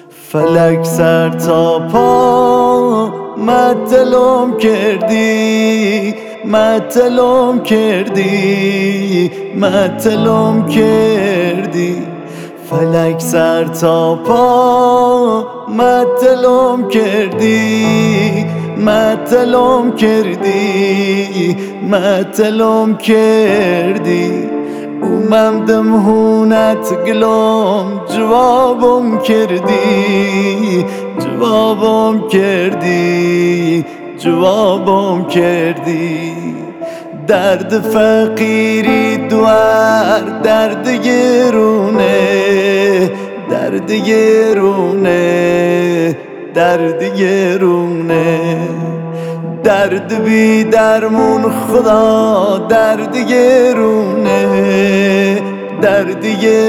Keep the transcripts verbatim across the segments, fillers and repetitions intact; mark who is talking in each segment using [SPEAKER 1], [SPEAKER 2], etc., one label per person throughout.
[SPEAKER 1] فلک سر تا پا مطلم کردی، مطلم کردی، مطلم کردی. فلک سر تا پا مطلم کردی، مطلم کردی، مطلم کردی. اومم دمهونت گلم جوابم کردی، جوابم کردی، جوابم کردی. درد فقیری دوار درد گرونه، درد گرونه، درد گرونه. درد بی درمون خدا درد گرونه، درد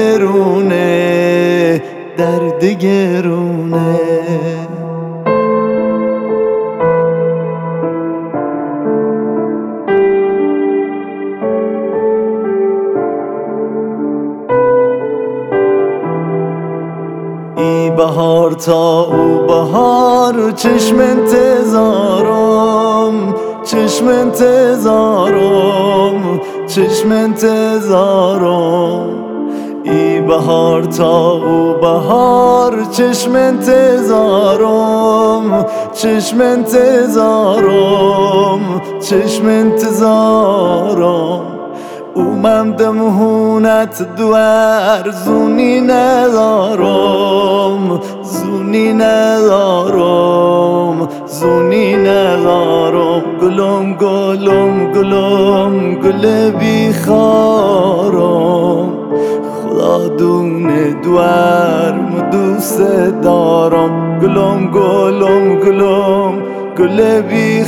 [SPEAKER 1] گرونه، درد گرونه. ای بهار تا او بهار چشم انتظارم، چشم انتظارم، چشم انتظارم. ای بهار تا او بهار چشم انتظارم، چشم انتظارم، چشم انتظارم. اومم دمهونت دوار زونی ندارم، زونی ندارم، زونی ندارم. گلم گلم گلم گل بیخارم، خدا دونه دوارم دوست دارم. گلم گلم گلم گل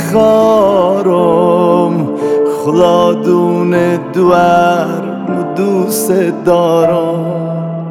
[SPEAKER 1] بیخارم، خدا دونه دوارم دوست دارم.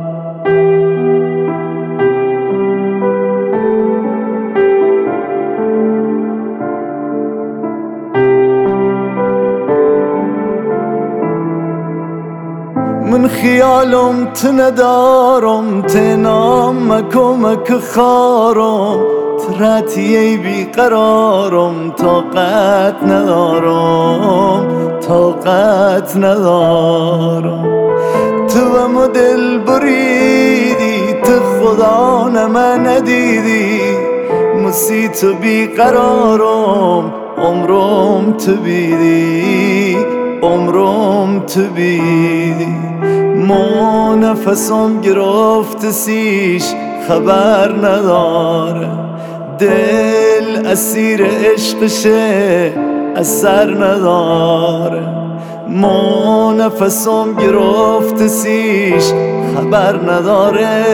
[SPEAKER 1] من خیالم تندارم تنام مکمک خارم، تراتیه بیقرارم طاقت ندارم، طاقت ندارم. تو هم دل بریدی تو خدا نمه ندیدی، مسی تو بیقرارم عمرم تو بیدی، عمرم تو بیدی. ما نفسم گرفت سیش خبر نداره، دل اسیر عشقشه اثر نداره. ما نفسم گرفت سیش خبر نداره،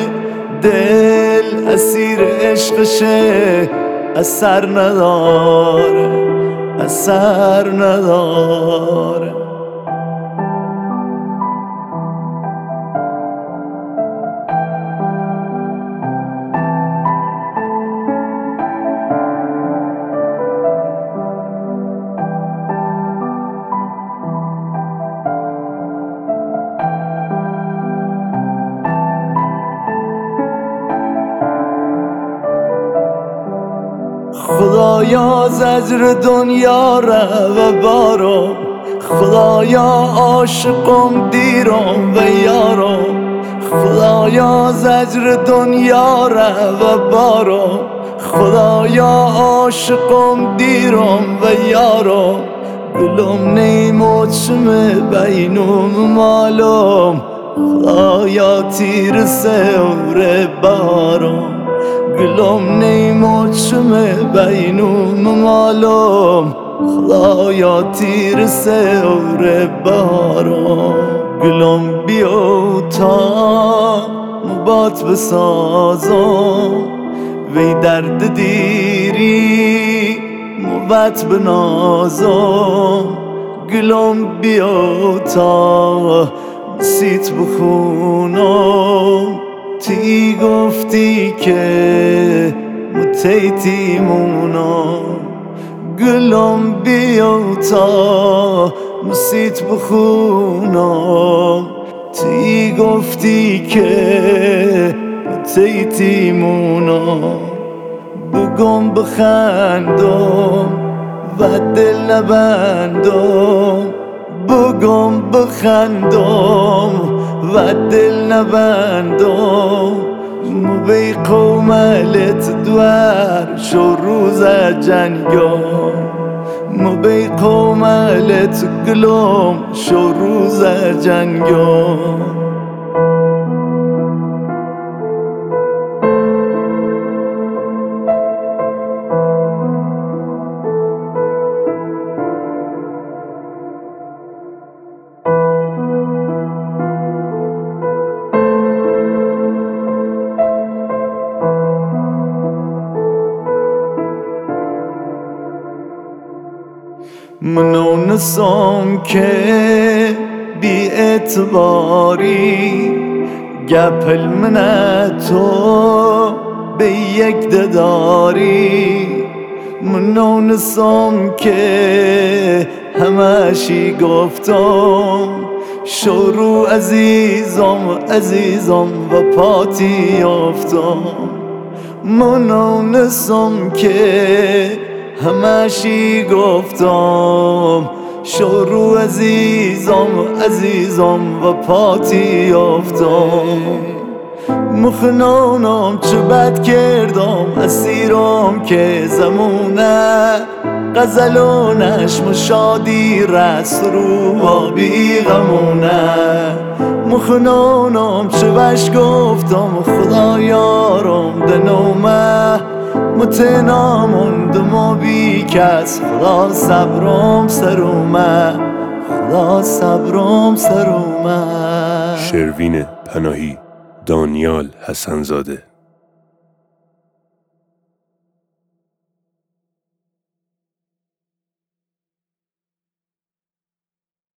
[SPEAKER 1] دل اسیر عشقشه اثر نداره، اثر نداره. خدایا زجر دنیا رو و بارم، خدایا عاشقم دیرم و یارم. خدایا زجر دنیا رو و بارم، خدایا عاشقم دیرم و یارم. گلم نیمت شمه بینم مالم، خدایا تیر سور بارم. گلم نیمت شمه بینم مالم، خدایا تیر سور بارم. گلم بیو تا مبات بسازم، وی درد دیری مبت بنازم. گلم بیو تا سیت بخونم، تی گفتی که متیتی مونم. گلم بیو تا مسیت بخونم، تی گفتی که متیتیمونا بگم بخندم و دل نبندم بگم بخندم و دل نبندم مو بی قوملت دوار شو روز جنگام مو بی قوملت گلوم شو روز جنگام منو نسام که بی اعتباری گپل من تو به یک دداری منو نسام که همشی گفتم شروع عزیزم عزیزم و پاتی یافتم منو نسام که همشی گفتم شروع عزیزم عزیزم و پاتی یافتم مخنانم چه بد کردم اسیرم که زمونه غزلونش مشادی رست رو و بی غمونه مخنانم چه بش گفتم خدا یارم دنومه متناموندم و بی کس خدا صبرم سرومه خدا صبرم سرومه.
[SPEAKER 2] شروین پناهی، دانیال حسن‌زاده.